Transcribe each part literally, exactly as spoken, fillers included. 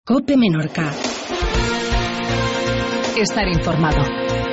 COPE Menorca. Estar informado.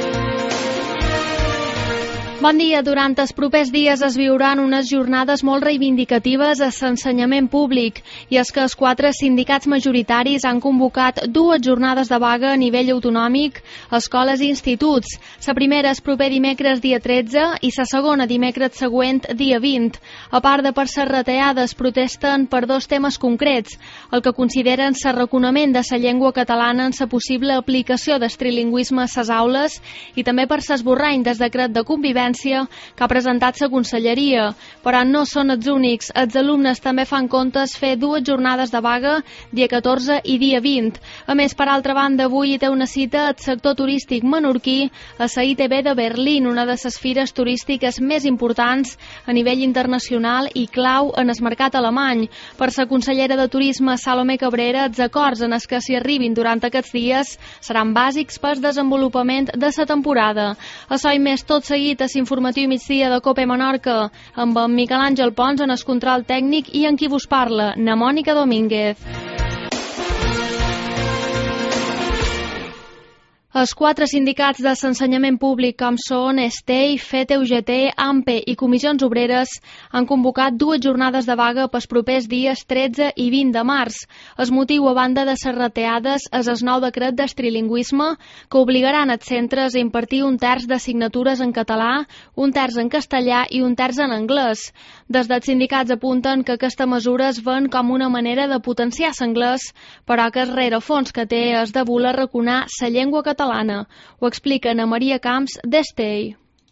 Bon dia. Durant els propers dies es viuran unes jornades molt reivindicatives a l'ensenyament públic, i és que els quatre sindicats majoritaris han convocat dues jornades de vaga a nivell autonòmic a escoles i instituts. La primera és proper dimecres dia tretze i la segona dimecres següent dia vint. A part de per les retallades, protesten per dos temes concrets: el que consideren l'arraconament de la llengua catalana en la possible aplicació del trilingüisme a les aules, i també per l'esborrany del decret de convivència que ha presentat la Conselleria. Però no són els únics. Els alumnes també fan comptes fer dues jornades de vaga, dia catorze i dia vint. A més, per altra banda, avui hi té una cita al sector turístic menorquí a la I T B de Berlín, una de les fires turístiques més importants a nivell internacional i clau en el mercat alemany. Per la consellera de Turisme, Salomé Cabrera, els acords en els que s'hi arribin durant aquests dies seran bàsics pel desenvolupament de la temporada. Això i més tot seguit a informatiu migdia de COPE Menorca, amb en Miquel Àngel Pons en el control tècnic i en qui vos parla, na Mònica Domínguez. Els quatre sindicats de l'ensenyament públic, com són ESTEI, FETE, U G T, AMPE i Comissions Obreres, han convocat dues jornades de vaga pels propers dies tretze i vint de març. El motiu, a banda de les reteades, és el nou decret del trilingüisme que obligaran els centres a impartir un terç d'assignatures en català, un terç en castellà i un terç en anglès. Des dels sindicats apunten que aquesta mesura es ven com una manera de potenciar l'anglès, però que el rerefons que té és de voler arraconar la llengua catalana. Ho explica Ana Maria Camps, d'ESTEI.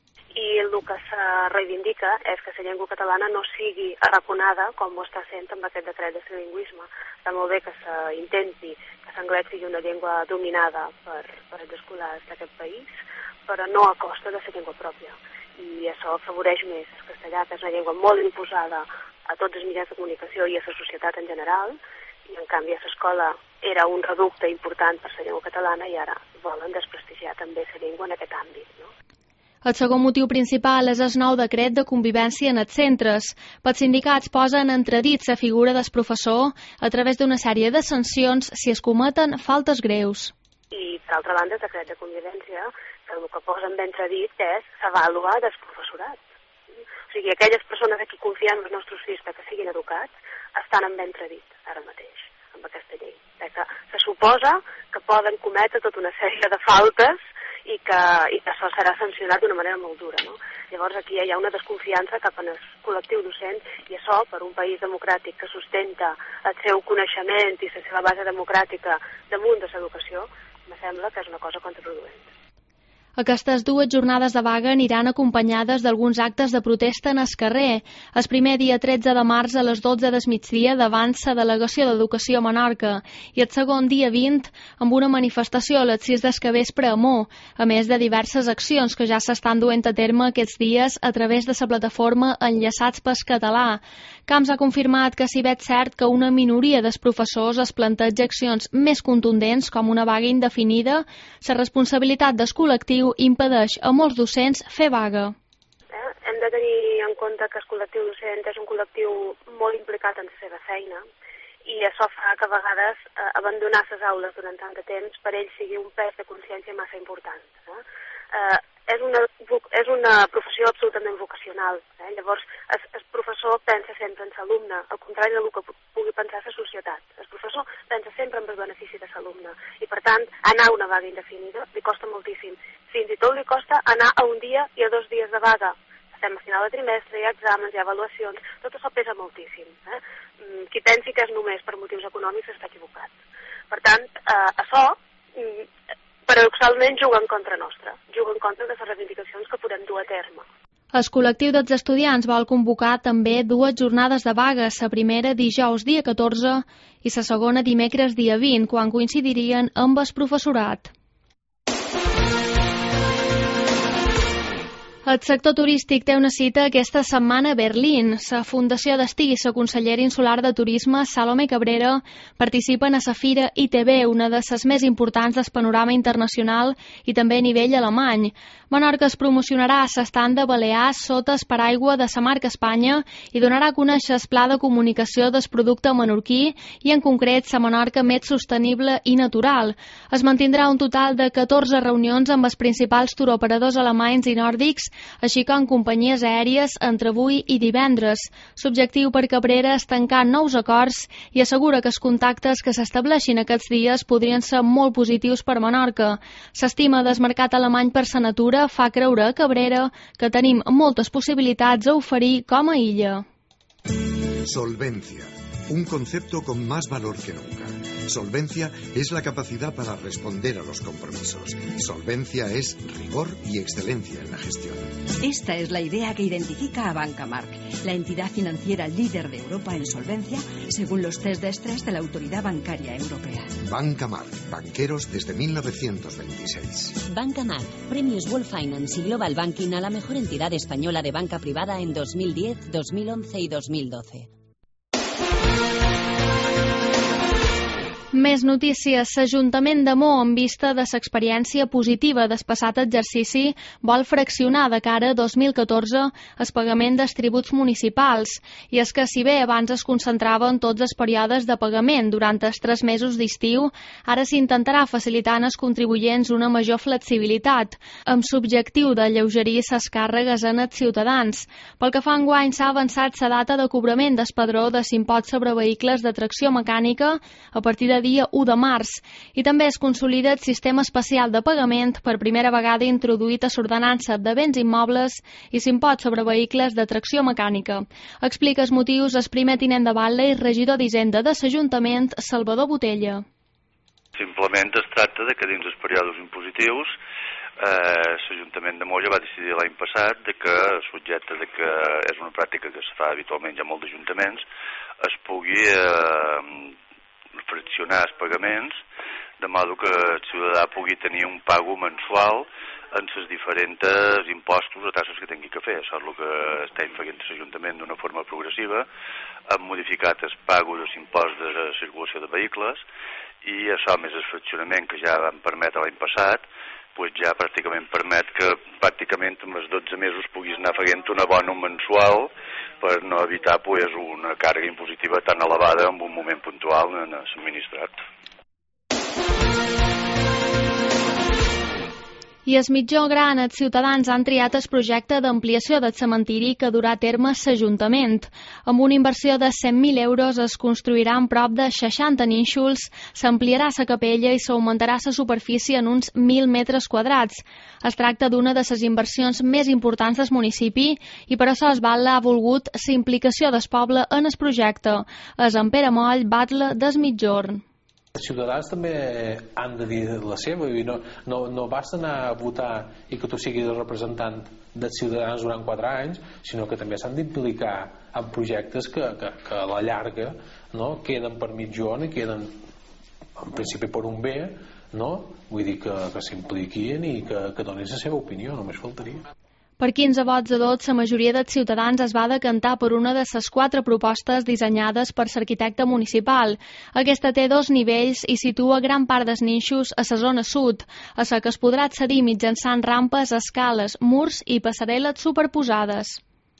I el que se reivindica és que la llengua catalana no sigui arraconada com ho està sent amb aquest decret de trilingüisme. Està molt bé que s'intenti que l'anglès sigui una llengua dominada per, per els escolars d'aquest país, però no a costa de la llengua pròpia. I això afavoreix més el castellà, que és una llengua molt imposada a tots els mitjans de comunicació i a la societat en general, i en canvi a l'escola era un reducte important per la llengua catalana i ara volen desprestigiar també la llengua en aquest àmbit, no? El segon motiu principal és el nou decret de convivència en els centres. Pels sindicats posen entredit la figura del professor a través d'una sèrie de sancions si es cometen faltes greus. I, per altra banda, el decret de convivència, que el que posen ben entredit és l'avaluar del professorat. O sigui, aquelles persones a qui confiem els nostres fills que siguin educats estan en ben entredit ara mateix amb aquesta llei. Que se suposa que poden cometre tota una sèrie de faltes i que, i que això serà sancionat d'una manera molt dura, no? Llavors aquí hi ha una desconfiança cap en el col·lectiu docent, i això, per un país democràtic que sustenta el seu coneixement i la seva base democràtica damunt de l'educació, em sembla que és una cosa contraproduent. Aquestes dues jornades de vaga aniran acompanyades d'alguns actes de protesta en el carrer. El primer dia tretze de març a les dotze del migdia davant la Delegació d'Educació a Menorca, i el segon dia vint amb una manifestació a les sis del capvespre a Mo, a més de diverses accions que ja s'estan duent a terme aquests dies a través de la plataforma Enllaçats pel Català. Camps ha confirmat que, si bé és cert que una minoria dels professors es planteja accions més contundents com una vaga indefinida, la responsabilitat del col·lectiu impedeix a molts docents fer vaga. Eh? Hem de tenir en compte que el col·lectiu docent és un col·lectiu molt implicat en la seva feina, i això fa que a vegades eh, abandonar les aules durant tant de temps per ells sigui un pes de consciència massa important. Eh? Eh, és, una, és una professió absolutament vocacional. Eh? Llavors, el, el professor pensa sempre en l'alumne, al contrari del que pugui pensar la societat. El professor pensa sempre en el benefici de l'alumne, i per tant, anar a una vaga indefinida li costa moltíssim. Fins i tot li costa anar a un dia i a dos dies de vaga. Estem a final de trimestre, hi ha exàmens, hi ha avaluacions, tot això pesa moltíssim. Eh? Qui pensi que és només per motius econòmics està equivocat. Per tant, eh, això paradoxalment juga en contra nostra, juga en contra de les reivindicacions que podem dur a terme. El col·lectiu dels estudiants vol convocar també dues jornades de vaga, la primera dijous dia catorze i la segona dimecres dia vint, quan coincidirien amb el professorat. El sector turístic té una cita aquesta setmana a Berlín. La Fundació Destí i la consellera insular de Turisme, Salomé Cabrera, participen a la Fira I T B, una de les més importants del panorama internacional i també a nivell alemany. Menorca es promocionarà a l'estand de Balears sota el paraigua de la marca Espanya i donarà a conèixer el pla de comunicació del producte menorquí i, en concret, la Menorca més sostenible i natural. Es mantindrà un total de catorze reunions amb els principals turoperadors alemanys i nòrdics, així com companyies aèries entre avui i divendres. L'objectiu per Cabrera és tancar nous acords i assegura que els contactes que s'estableixin aquests dies podrien ser molt positius per Menorca. S'estima del mercat alemany per la natura fa creure a Cabrera que tenim moltes possibilitats a oferir com a illa. Solvencia, un concepto con más valor que nunca. Solvencia es la capacidad para responder a los compromisos. Solvencia es rigor y excelencia en la gestión. Esta es la idea que identifica a Banca Marc, la entidad financiera líder de Europa en solvencia, según los test de estrés de la Autoridad Bancaria Europea. Banca Marc, banqueros desde mil novecientos veintiséis. Banca Marc, premios World Finance y Global Banking a la mejor entidad española de banca privada en dos mil diez, dos mil once y dos mil doce. Més notícies. L'Ajuntament de Mo, en vista de l'experiència positiva del passat exercici, vol fraccionar de cara a dos mil catorze el pagament dels tributs municipals. I és que, si bé abans es concentrava en tots els períodes de pagament durant els tres mesos d'estiu, ara s'intentarà facilitar als contribuents una major flexibilitat, amb l'objectiu d'alleugerir les càrregues en els ciutadans. Pel que fa enguany, s'ha avançat la data de cobrament del padró de l'impost sobre vehicles de tracció mecànica a partir de dia u de març, i també es consolida el sistema especial de pagament per primera vegada introduït a l'ordenança de béns immobles i l'impost sobre vehicles de tracció mecànica. Explica els motius el primer tinent de batlle i regidor d'Hisenda de l'Ajuntament, Salvador Botella. Simplement es tracta de que dins els períodes impositius eh, l'Ajuntament de Molla va decidir l'any passat de que, subjecte de que és una pràctica que es fa habitualment ja molt d'ajuntaments, es pugui eh, fraccionar els pagaments de modo que el ciutadà pugui tenir un pago mensual en els diferents impostos o tasses que tingui que fer. Això és el que estem fent l'Ajuntament d'una forma progressiva. Hem modificat el pago de l'impost de circulació de vehicles i això, més el fraccionament que ja vam permetre l'any passat, pues ja pràcticament permet que pràcticament en els dotze mesos puguis anar fent un abono mensual per no evitar pues, una càrrega impositiva tan elevada en un moment puntual en l'administrat. I el mitjó gran, els ciutadans han triat el projecte d'ampliació del cementiri que durà a terme l'Ajuntament. Amb una inversió de cent mil euros es construiran prop de seixanta nínxols, s'ampliarà la capella i s'augmentarà la superfície en uns mil metres quadrats. Es tracta d'una de les inversions més importants del municipi i per això es batlle ha volgut la implicació del poble en el projecte. És en Pere Moll, batlle del Migjorn. Els ciutadans també han de dir la seva, i no, no, no basta anar a votar i que tu siguis el representant dels ciutadans durant quatre anys, sinó que també s'han d'implicar en projectes que, que, que a la llarga no, queden per mitjón i queden en principi per un bé, no? Vull dir que, que s'impliquin i que, que donin la seva opinió, només faltaria. Per quinze vots a dos, la majoria dels ciutadans es va decantar per una de les quatre propostes dissenyades per l'arquitecte municipal. Aquesta té dos nivells i situa gran part dels nínxols a la zona sud, a la que es podrà accedir mitjançant rampes, escales, murs i passarel·les superposades.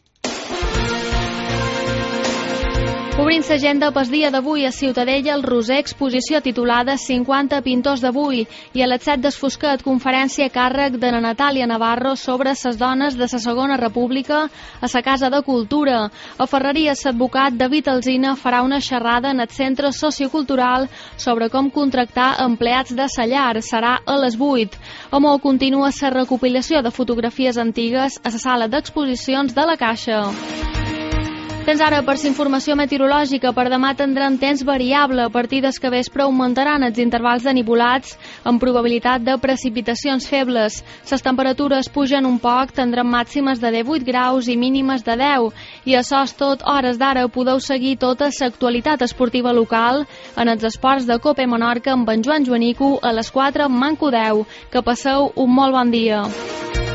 Obrint l'agenda pel dia d'avui a Ciutadella, el Roser, exposició titulada cinquanta pintors d'avui, i a les set del Fosquet, conferència a càrrec de Natàlia Navarro sobre les dones de la Segona República a la Casa de Cultura. A Ferreries, l'advocat David Alsina farà una xerrada en el Centre Sociocultural sobre com contractar empleats de la llar. Serà a les vuit. A Mo continua la recopilació de fotografies antigues a la sala d'exposicions de la Caixa. Tens ara per la informació meteorològica. Per demà tindrem temps variable. A partir del capvespre augmentaran els intervals de nuvolats amb probabilitat de precipitacions febles. Les temperatures pugen un poc, tindrem màximes de divuit graus i mínimes de deu. I això és tot. Hores d'ara podeu seguir tota l'actualitat esportiva local en els esports de Copa Menorca amb en Joan Joanico a les quatre amb Manco deu. Que passeu un molt bon dia.